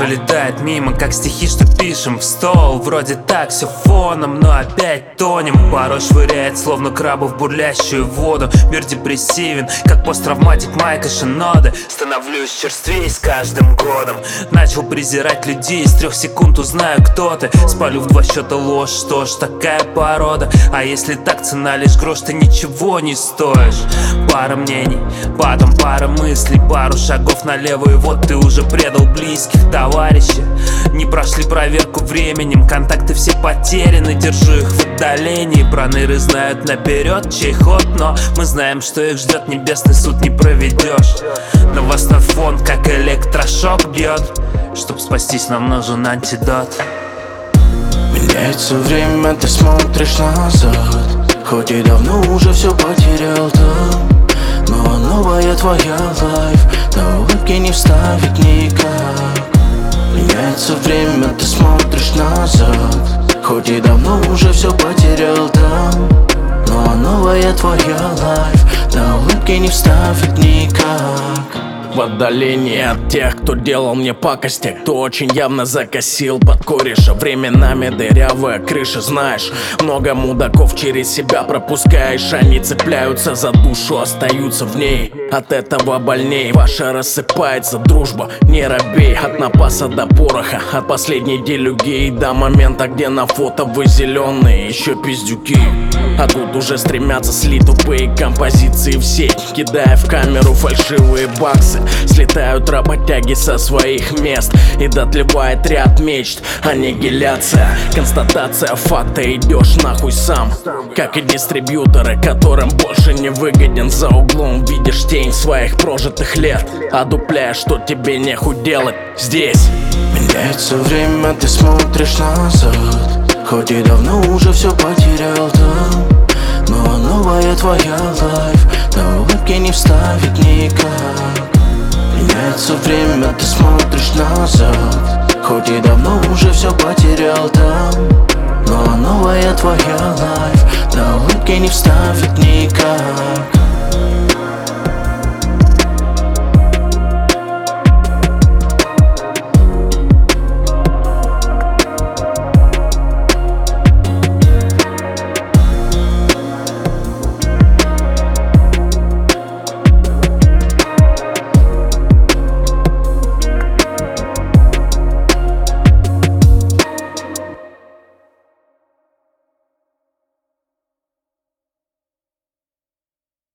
пролетает мимо, как стихи, что пишем в стол. Вроде так все фоном, но опять тонем. Порой швыряет, словно краба в бурлящую воду. Мир депрессивен, как посттравматик Майка Шиноды. Становлюсь черствей с каждым годом. Начал презирать людей, с 3 секунд узнаю, кто ты. Спалю в 2 счета ложь, что ж, такая порода. А если так, цена лишь грош, ты ничего не стоишь. Пара мнений, потом пара мыслей, пару шагов налево, и вот ты уже предал близких. Товарищи не прошли проверку временем, контакты все потеряны, держу их в отдалении. Проныры знают наперед, чей ход, но мы знаем, что их ждет, небесный суд не проведешь. Новостной фон, как электрошок бьет. Чтоб спастись, нам нужен антидот. Меняется время, ты смотришь назад, хоть и давно уже все потерял там. Но новая твоя лайф на улыбке не вставить никак. Меняется время, ты смотришь назад, хоть и давно уже все потерял там. Но новая твоя лайф на улыбке не вставить никак. В отдалении от тех, кто делал мне пакости, кто очень явно закосил под кореша. Временами дырявая крыша, знаешь, много мудаков через себя пропускаешь. Они цепляются за душу, остаются в ней. От этого больней ваша рассыпается дружба. Не робей, от напаса до пороха, от последней делюги до момента, где на фото вы зеленые, еще пиздюки. А тут уже стремятся слить тупые композиции в сеть, кидая в камеру фальшивые баксы. Слетают работяги со своих мест, и дотлевает ряд мечт. Аннигиляция, констатация факта, идешь нахуй сам. Как и дистрибьюторы, которым больше не выгоден. За углом видишь тень своих прожитых лет, одупляя, что тебе нехуй делать здесь. Меняется время, ты смотришь назад, хоть и давно уже все потерял там. Но новая твоя лайф на улыбке не вставить никак. Меняется время, ты смотришь назад, хоть и давно уже все потерял там. Но новая твоя лайф на улыбке не вставить никак.